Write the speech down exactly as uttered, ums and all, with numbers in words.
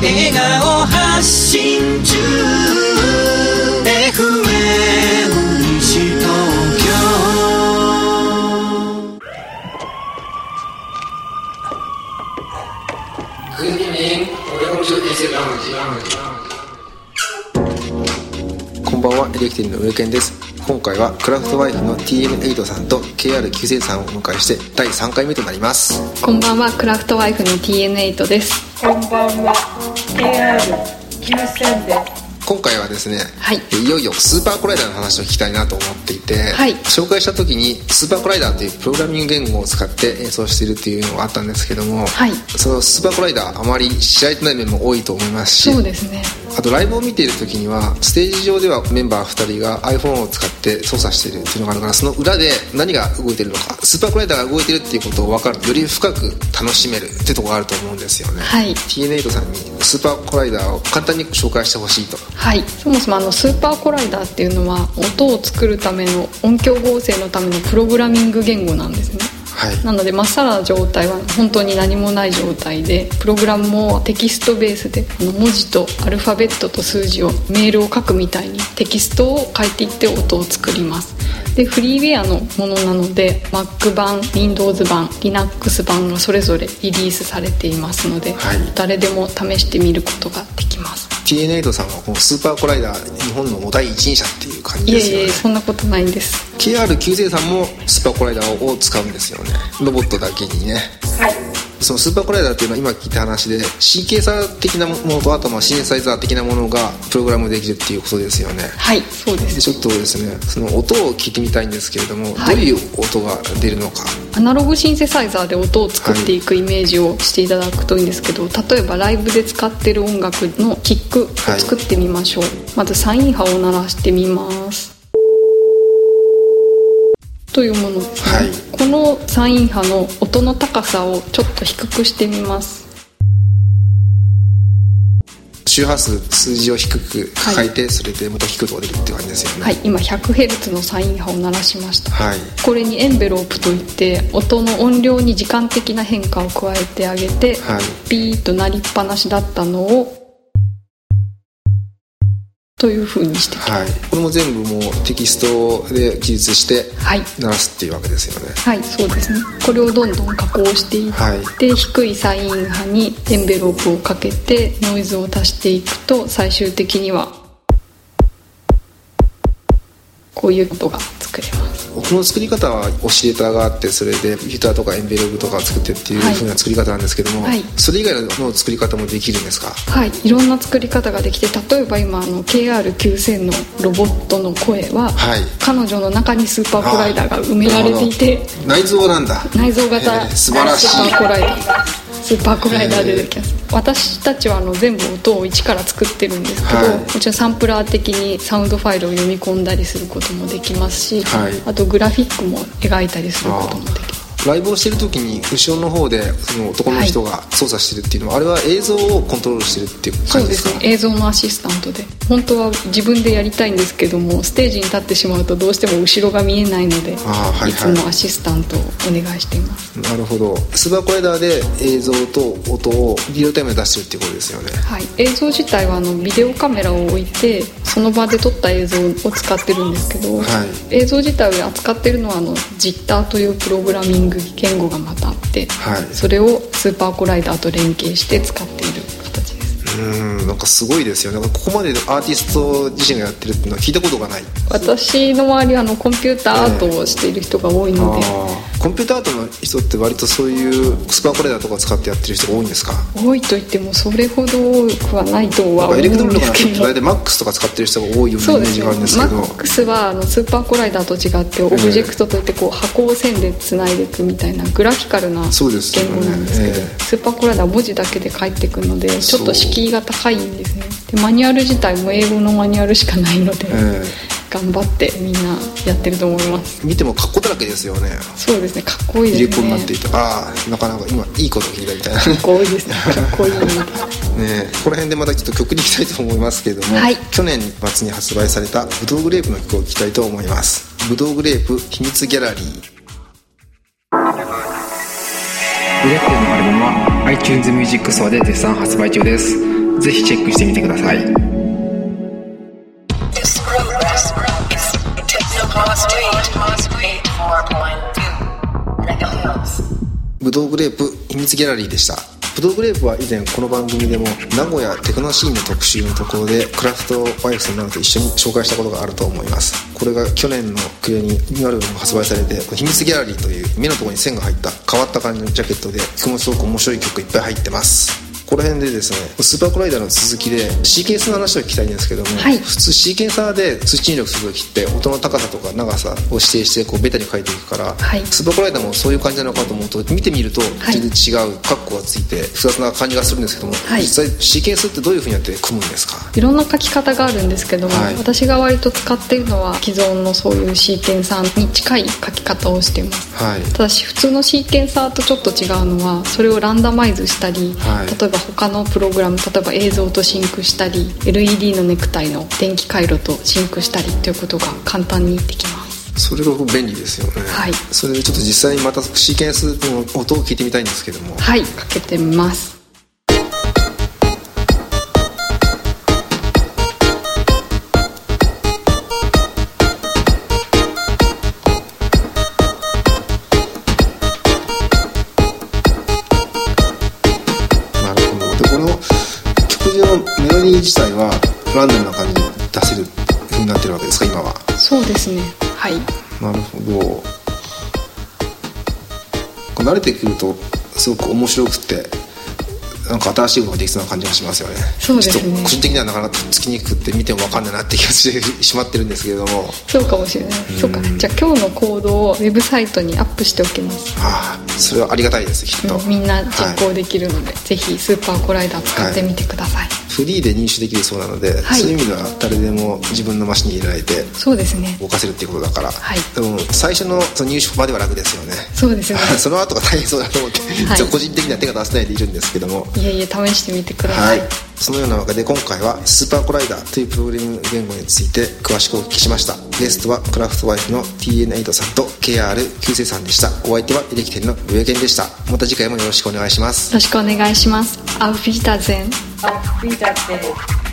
笑顔発信中 エフエム 西東京。 Good evening. Welcome to Easy Lounge. こんばんは、エレキテルの上健です。今回はクラフトワイフの ティーエヌエイト さんと ケーアールきゅうせんさんをお迎えしてだいさんかいめとなります。 こんばんは、クラフトワイフの ティーエヌエイト です。 こんばんは、ケーアールきゅうせん です。 今回はですね、 はい、 いよいよスーパーコライダーの話を聞きたいなと思っていて、はい、紹介した時にスーパーコライダーというプログラミング言語を使って演奏しているっていうのがあったんですけども、はい、そのスーパーコライダーあまり知られてない面も多いと思いますし、 そうですね、 あとライブを見ている時にはステージ上ではメンバーふたりが iPhone を使って操作しているっていうのがあるから、その裏で何が動いているのか、スーパーコライダーが動いているっていうことを分かるとより深く楽しめるっていうところがあると思うんですよね。はい、ティーエヌエイト さんにスーパーコライダーを簡単に紹介してほしいと。 はい、そもそもあのスーパーコライダーっていうのは音を作るための音響合成のためのプログラミング言語なんですね。はい、なのでまっさらな状態は本当に何もない状態で、プログラムもテキストベースで文字とアルファベットと数字をメールを書くみたいにテキストを書いていって音を作ります。でフリーウェアのものなので Mac 版、Windows 版、Linux 版がそれぞれリリースされていますので、はい、誰でも試してみることができます。 ティーエヌエイト さんはこのスーパーコライダー日本の第一人者っていう感じですよね。 いえいえ、そんなことないんです。 ケーアールきゅうせんさんもスーパーコライダーを使うんですよね、ロボットだけにね。はい、そのスーパーコライダーっていうのは今聞いた話でシーケンサー的なものと、あとまあシンセサイザー的なものがプログラムできるっていうことですよね。 はい、そうです。 でちょっとですね、その音を聞いてみたいんですけれども、はい、どういう音が出るのか。 アナログシンセサイザーで音を作っていくイメージをしていただくといいんですけど、例えばライブで使ってる音楽のキックを作ってみましょう。はい、まずサイン波を鳴らしてみますというものですね。はい、このサイン波の音の高さをちょっと低くしてみます。 周波数、数字を低く変えて、はい、それでまた低くと出るっていう感じですよね。 はい、今 ひゃくヘルツ のサイン波を鳴らしました。はい、これにエンベロープといって音の音量に時間的な変化を加えてあげて、はい、ピーッと鳴りっぱなしだったのをという風にしてきます。はい、 これも全部もうテキストで記述して鳴らすっていうわけですよね。 はい、はい、そうですね。これをどんどん加工していって、はい、低いサイン波にエンベロープをかけてノイズを足していくと、最終的にはこういう音が作れます。 この作り方はオシレーターがあって、それでフィルターとかエンベロープとかを作ってっていう風な作り方なんですけども、はい、それ以外の作り方もできるんですか？ はい、いろんな作り方ができて、例えば今あの ケーアールきゅうせん のロボットの声は、はい、彼女の中にスーパーコライダーが埋められていて、 内蔵なんだ。 内蔵型、 えー、素晴らしいスーパーコライダースーパーコライダーでできます。私たちはあの全部音を一から作ってるんですけど、はい、もちろんサンプラー的にサウンドファイルを読み込んだりすることもできますし、はい、あとグラフィックも描いたりすることもできます。 ライブをしてる時に後ろの方でその男の人が操作してるっていうのは、はい、あれは映像をコントロールしてるっていう感じですか？ そうですね、映像のアシスタントで、本当は自分でやりたいんですけども、ステージに立ってしまうとどうしても後ろが見えないので、あ、はいはい、いつもアシスタントをお願いしています。 なるほど。スーパーコライダーで映像と音をリアルタイムで出してるっていうことですよね。 はい、映像自体はあのビデオカメラを置いてその場で撮った映像を使ってるんですけど、はい、映像自体を扱ってるのはあのジッターというプログラミング言語がまたあって、はい、それをスーパーコライダーと連携して使っている形です。 うーん、なんかすごいですよね。ここまでアーティスト自身がやってるっていうのは聞いたことがない。 私の周りはあのコンピューターアートをしている人が多いので、えー、コンピューターアートの人って割とそういうスーパーコライダーとか使ってやってる人が多いんですか？ 多いといってもそれほど多くはないとは思うんですけど、エレクトロニカの大体 マックス とか使ってる人が多いようなイメージがあるんですけど、 マックス はあのスーパーコライダーと違ってオブジェクトといってこう箱を線でつないでいくみたいなグラフィカルな言語なんですけど、ねえー、スーパーコライダーは文字だけで返ってくるのでちょっと敷居が高いんですね。でマニュアル自体も英語のマニュアルしかないので、えー頑張ってみんなやってると思います。 見てもかっこだらけですよね。 そうですね、かっこいいですね。 入れ子になっていて、ああなかなか今いいこと聞いたみたいな。 かっこいいですね。かっこいいね。 この辺でまたちょっと曲に行きたいと思いますけれども、はい、去年末に発売されたブドウグレープの曲を聴きたいと思います。ブドウグレープ秘密ギャラリー。 ブレッテのアルバムは iTunes ミュージックストアで絶賛発売中です。 ぜひチェックしてみてください。ブドウグレープ秘密ギャラリーでした。ブドウグレープは以前この番組でも名古屋テクノシーンの特集のところでクラフトワイフさんなどと一緒に紹介したことがあると思います。これが去年の暮れにニューアルバムが発売されて、秘密ギャラリーという目のところに線が入った変わった感じのジャケットで、すごく面白い曲いっぱい入ってます。ここら辺でですね、スーパーコライダーの続きでシーケンスの話を聞きたいんですけども、はい、普通シーケンサーで通知入力するときって音の高さとか長さを指定してこうベタに書いていくから、はい、スーパーコライダーもそういう感じなのかと思うと、見てみると全然違うカッコがついて複雑な感じがするんですけども、はい、実際シーケンスってどういうふうにやって組むんですか？ いろんな書き方があるんですけども、はい、私が割と使っているのは既存のそういうシーケンサーに近い書き方をしています、はい、ただし普通のシーケンサーとちょっと違うのは、それをランダマイズしたり、はい、例えば他のプログラム、例えば映像とシンクしたり エルイーディー のネクタイの電気回路とシンクしたりということが簡単にできます。 それが便利ですよね、はい、それでちょっと実際にまたシーケンスの音を聞いてみたいんですけども、 はい、かけてみます。 メロディー自体はランダムな感じで出せる風になってるわけですか、今は？ そうですね、はい。 なるほど。慣れてくるとすごく面白くて、なんか新しいことができそうな感じがしますよね。 そうですね。 ちょっと個人的にはなかなかつきにくくて見ても分かんないなって気がしてしまってるんですけれども。 そうかもしれない。そうか。じゃあ今日のコードをウェブサイトにアップしておきます。 ああ、それはありがたいです、きっと、 うん、みんな実行できるので、はい、ぜひスーパーコライダー使ってみてください、はい。フリーで入手できるそうなので、はい、そういう意味では誰でも自分のマシンに入れられて、 そうですね、 動かせるっていうことだから、 はい、 でも最初のその入手までは楽ですよね。 そうですねその後が大変そうだと思って、はい、個人的には手が出せないでいるんですけども、 いえいえ試してみてください、はい。 そのようなわけで今回はスーパーコライダーというプログラミング言語について詳しくお聞きしました。ゲストはクラフトワイフの ティーエヌエイト さんと ケーアールきゅうせいさんでした。お相手はエレキテルの上健でした。また次回もよろしくお願いします。 よろしくお願いします。Auf Wiedersehen。 Auf Wiedersehen。